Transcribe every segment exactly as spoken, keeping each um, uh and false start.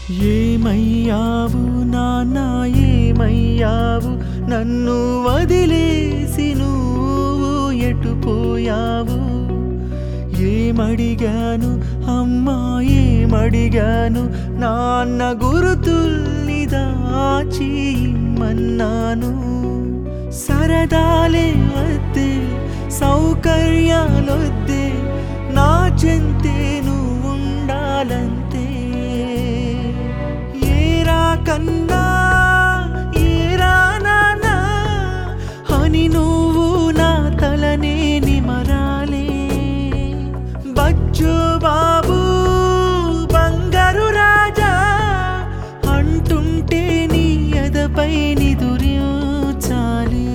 ఏమయ్యావు నాన్న ఏమయ్యావు నన్ను వదిలేసి నువ్వు ఎటుపోయావు ఏమడిగాను అమ్మా ఏమడిగాను నాన్న గురుతుల్ని దాచి ఇమ్మన్నాను సరదాలే వద్దే సౌకర్యాలొద్దే నా చెంతే నువ్వు ఉండాలంతే ఏరా కన్నా ఏరా నాన్న అని నువ్వు నా తలనే నిమరాలే బచ్చో బాబు బంగారు రాజా అంటుంటే నీ ఎదపై నిదురించాలి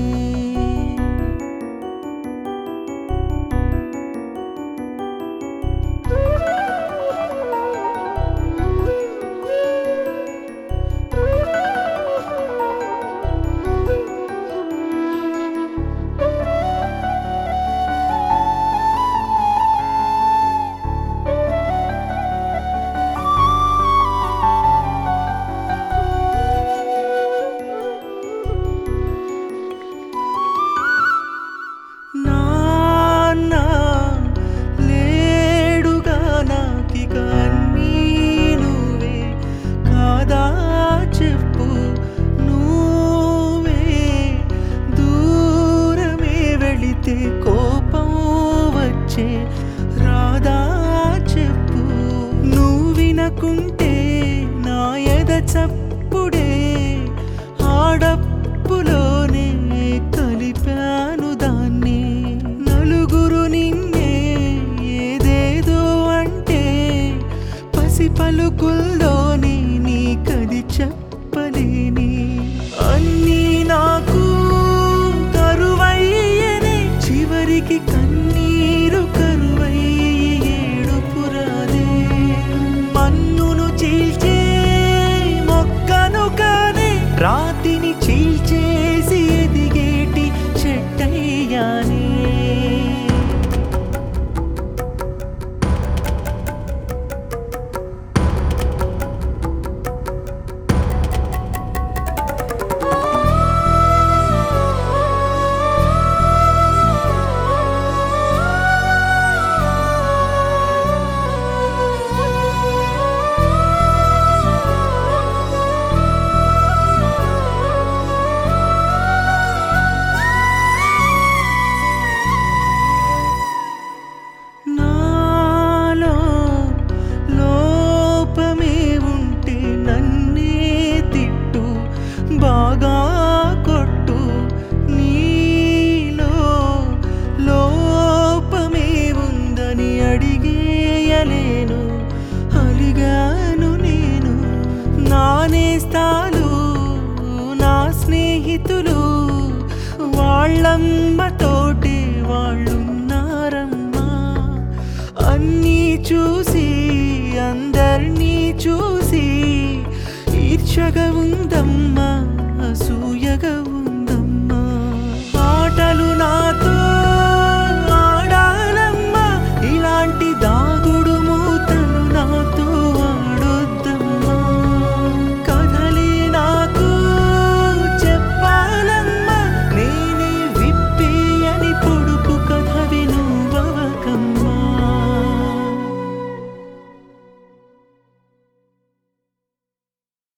కోపం వచ్చే రాదా చెప్పు నువ్వు వినకుంటే నా ఎద చప్పుడే ఆడప్పులోనే కలిపాను దాన్ని నలుగురు నిన్నే ఏదేదో అంటే పసి పలుకుల్లోనే నీకది చెప్పలేని అన్నీ నాకు చివరికి కన్నీరు కరువై ఏడుపురాదే మన్నును చీల్చే మొక్కను కానే రాతిని చీల్చేసి ఎదిగేటి చెట్టయ్యానే బాగా కొట్టు నీలో లోపమే ఉందని అడిగేయలేను అలిగాను నేను నా నేస్తాలు నా స్నేహితులు వాళ్ళమ్మతోటి వాళ్ళున్నారమ్మా అన్నీ చూసి అందర్నీ చూసి ఈర్ష్యగా ఉందమ్మా అసూయగా